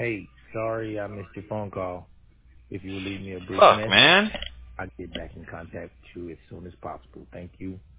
Hey, sorry I missed your phone call. If you will leave me a brief Fuck, message, man. I'll get back in contact with you as soon as possible. Thank you.